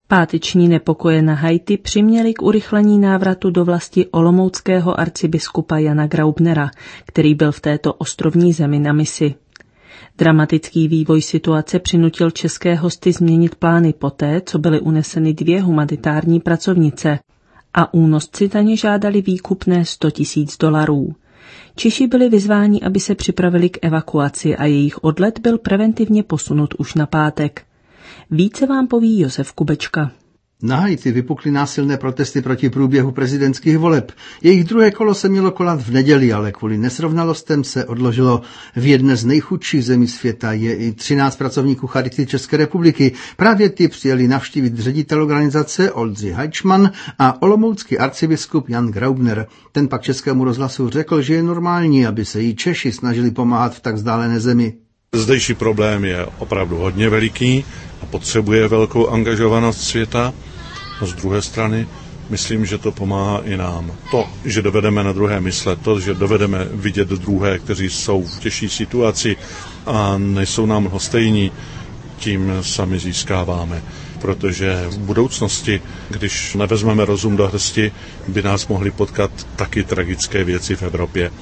Páteční nepokoje na Haiti přiměly k urychlení návratu do vlasti olomouckého arcibiskupa Jana Graubnera, který byl v této ostrovní zemi na misi. Dramatický vývoj situace přinutil české hosty změnit plány poté, co byly uneseny 2 humanitární pracovnice a únosci za ně žádali výkupné $100,000. Češi byli vyzváni, aby se připravili k evakuaci a jejich odlet byl preventivně posunut už na pátek. Více vám poví Josef Kubečka. Na Haiti vypukly násilné protesty proti průběhu prezidentských voleb. Jejich druhé kolo se mělo konat v neděli, ale kvůli nesrovnalostem se odložilo. V jedné z nejchudších zemí světa je i 13 pracovníků Charity České republiky. Právě ty přijeli navštívit ředitel organizace Oldřich Heichmann a olomoucký arcibiskup Jan Graubner. Ten pak Českému rozhlasu řekl, že je normální, aby se i Češi snažili pomáhat v tak vzdálené zemi. Zdejší problém je opravdu hodně veliký a potřebuje velkou angažovanost světa. No z druhé strany, myslím, že to pomáhá i nám. To, že dovedeme na druhé myslet, to, že dovedeme vidět druhé, kteří jsou v těžší situaci a nejsou nám lhostejní, tím sami získáváme. Protože v budoucnosti, když nevezmeme rozum do hrsti, by nás mohly potkat taky tragické věci v Evropě.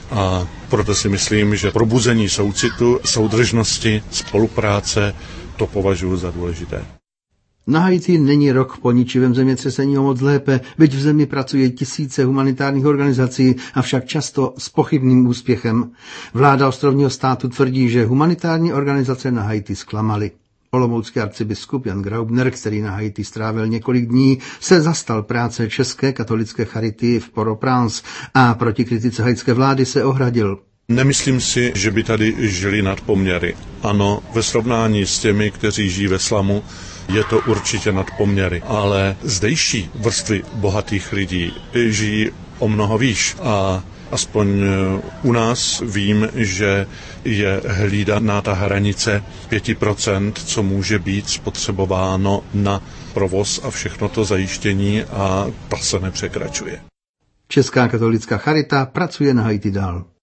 A proto si myslím, že probuzení soucitu, soudržnosti, spolupráce, to považuji za důležité. Na Haiti není rok po ničivém zemětřesení o moc lépe, byť v zemi pracuje tisíce humanitárních organizací, avšak často s pochybným úspěchem. Vláda ostrovního státu tvrdí, že humanitární organizace na Haiti zklamaly. Olomoucký arcibiskup Jan Graubner, který na Haiti strávil několik dní, se zastal práce České katolické charity v Port-au-Prince a proti kritice haitské vlády se ohradil. Nemyslím si, že by tady žili nad poměry. Ano, ve srovnání s těmi, kteří žijí ve slamu, je to určitě nad poměry. Ale zdejší vrstvy bohatých lidí žijí o mnoho výš a aspoň u nás vím, že je hlídaná ta hranice 5%, co může být spotřebováno na provoz a všechno to zajištění a ta se nepřekračuje. Česká katolická charita pracuje na Haiti dál.